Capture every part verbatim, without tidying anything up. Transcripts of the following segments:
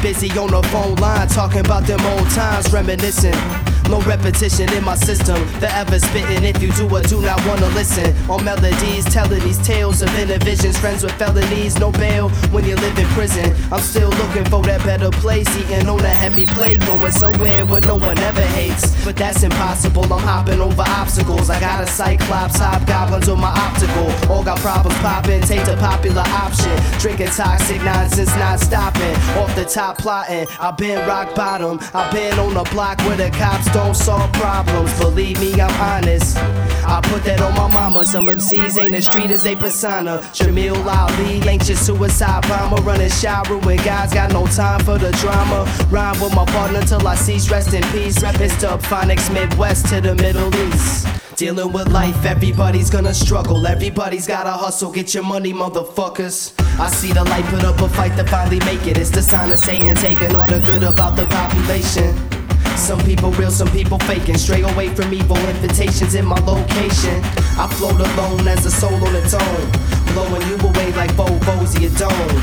busy on the phone line, talking about them old times, reminiscing. No repetition in my system, forever spitting if you do or do not wanna listen. On melodies, telling these tales of inner visions, friends with felonies, no bail when you live in prison. I'm still looking for that better place, eating on a heavy plate, going somewhere where no one ever hates. But that's impossible, I'm hopping over obstacles. I got a cyclops, hobgoblins on my optical. All got problems popping, take the popular option. Drinking toxic nonsense, not stopping. Off the top plotting, I've been rock bottom. I've been on the block where the cops don't solve problems. Believe me, I'm honest, I put that on my mama. Some M Cs ain't as street as they persona. Jamil Ali, anxious suicide bomber, running shy, ruin guys, got no time for the drama. Rhyme with my partner till I cease, rest in peace. It's Dub Phonics, Midwest to the Middle East. Dealing with life, everybody's gonna struggle. Everybody's gotta hustle, get your money, motherfuckers. I see the light, put up a fight to finally make it. It's the sign of Satan taking all the good about the population. Some people real, some people faking. Stray away from evil, invitations in my location. I float alone as a soul on its own, blowing you away like Vovos of your dome.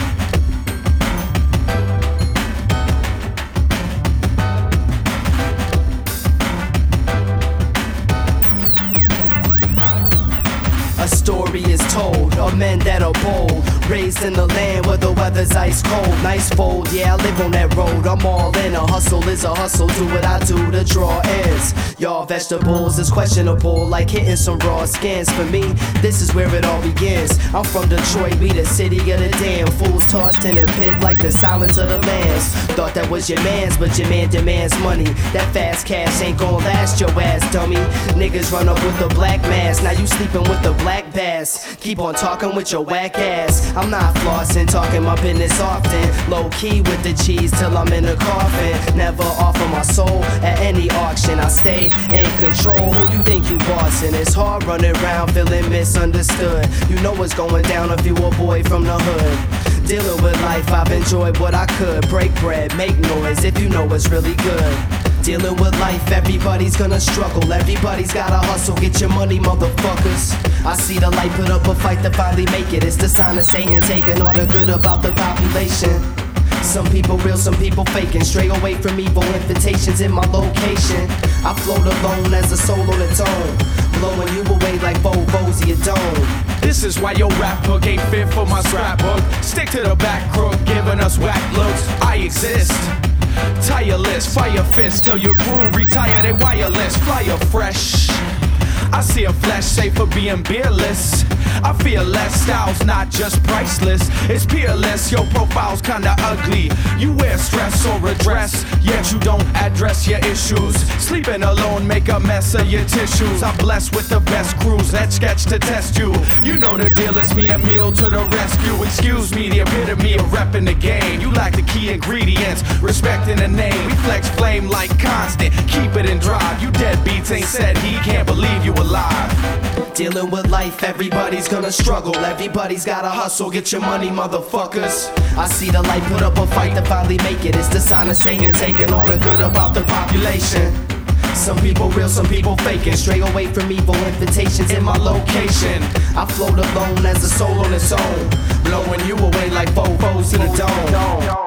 A story is told of men that are bold, raised in the land where the weather's ice cold. Nice fold, yeah, I live on that road. I'm all in, a hustle is a hustle. Do what I do to draw ends. Y'all vegetables is questionable, like hitting some raw skins. For me, this is where it all begins. I'm from Detroit, we the city of the damn fools, tossed in a pit like the silence of the lambs. Thought that was your man's, but your man demands money. That fast cash ain't gon' last your ass, dummy. Niggas run up with a black mask, now you sleeping with the black bass. Keep on talking with your whack ass. I'm not flossing, talking my business often. Low key with the cheese till I'm in the coffin. Never offer my soul at any auction. I stay in control. Who you think you bossing? It's hard running around feeling misunderstood. You know what's going down if you a boy from the hood. Dealing with life, I've enjoyed what I could. Break bread, make noise if you know what's really good. Dealing with life, everybody's gonna struggle. Everybody's gotta hustle, get your money, motherfuckers. I see the light, put up a fight to finally make it. It's the sign of Satan taking all the good about the population. Some people real, some people faking. Stray away from evil, invitations in my location. I float alone as a soul on its own, blowing you away like Vovos of your dome. This is why your rap hook ain't fit for my scrapbook. Stick to the back crook, giving us whack looks. I exist, tireless, fire fist till your crew retire they wireless. Flyer fresh, I see a flash safe for being beerless. I feel less, styles not just priceless, it's peerless. Your profile's kinda ugly, you wear stress or redress, yet you don't address your issues. Sleeping alone make a mess of your tissues. I'm blessed with the best crews that sketch to test you. You know the deal, it's me and Meal to the rescue. Excuse me, the epitome of repping the game. You lack the key ingredients, respecting the name. We flex flame like constant, keep it in drive. You deadbeats ain't said he can't believe you alive. Dealing with life, everybody's gonna struggle. Everybody's gotta hustle, get your money, motherfuckers. I see the light, put up a fight to finally make it. It's the sign of Satan taking all the good about the population. Some people real, some people faking. Stray away from evil, invitations in my location. I float alone as a soul on its own, blowing you away like Vovos in the dome.